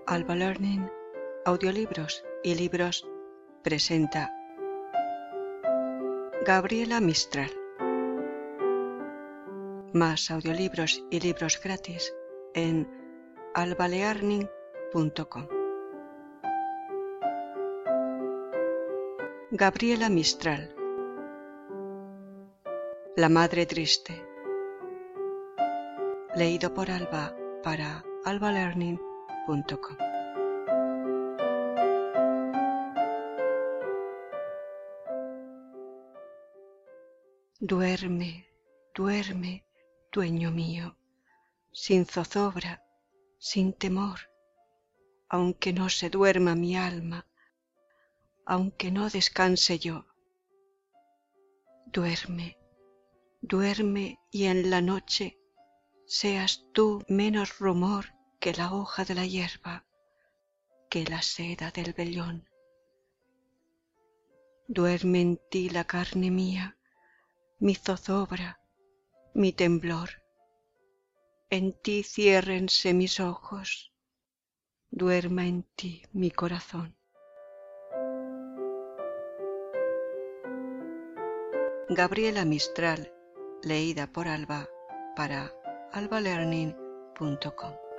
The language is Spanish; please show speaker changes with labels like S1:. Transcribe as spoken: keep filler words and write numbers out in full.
S1: Alba Learning, audiolibros y libros presenta Gabriela Mistral. Más audiolibros y libros gratis en alba learning punto com. Gabriela Mistral, La madre triste. Leído por Alba para alba learning punto com. Duerme, duerme, dueño mío, sin zozobra, sin temor, aunque no se duerma mi alma, aunque no descanse yo. Duerme, duerme y en la noche seas tú menos rumor que la hoja de la hierba, que la seda del vellón. Duerme en ti la carne mía, mi zozobra, mi temblor. En ti ciérrense mis ojos, duerma en ti mi corazón. Gabriela Mistral, leída por Alba para alba learning punto com.